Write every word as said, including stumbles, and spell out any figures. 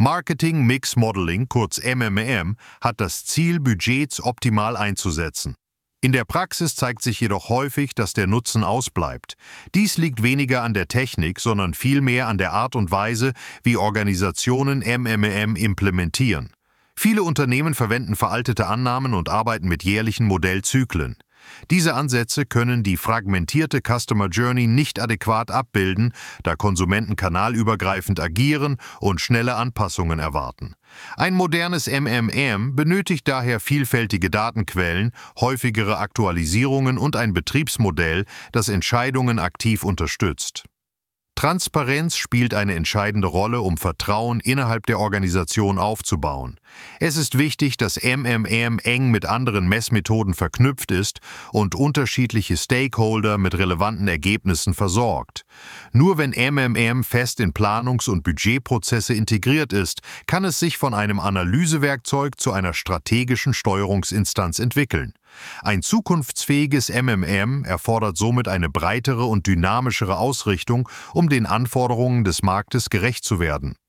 Marketing Mix Modeling, kurz M M M, hat das Ziel, Budgets optimal einzusetzen. In der Praxis zeigt sich jedoch häufig, dass der Nutzen ausbleibt. Dies liegt weniger an der Technik, sondern vielmehr an der Art und Weise, wie Organisationen M M M implementieren. Viele Unternehmen verwenden veraltete Annahmen und arbeiten mit jährlichen Modellzyklen. Diese Ansätze können die fragmentierte Customer Journey nicht adäquat abbilden, da Konsumenten kanalübergreifend agieren und schnelle Anpassungen erwarten. Ein modernes M M M benötigt daher vielfältige Datenquellen, häufigere Aktualisierungen und ein Betriebsmodell, das Entscheidungen aktiv unterstützt. Transparenz spielt eine entscheidende Rolle, um Vertrauen innerhalb der Organisation aufzubauen. Es ist wichtig, dass M M M eng mit anderen Messmethoden verknüpft ist und unterschiedliche Stakeholder mit relevanten Ergebnissen versorgt. Nur wenn M M M fest in Planungs- und Budgetprozesse integriert ist, kann es sich von einem Analysewerkzeug zu einer strategischen Steuerungsinstanz entwickeln. Ein zukunftsfähiges M M M erfordert somit eine breitere und dynamischere Ausrichtung, um den Anforderungen des Marktes gerecht zu werden.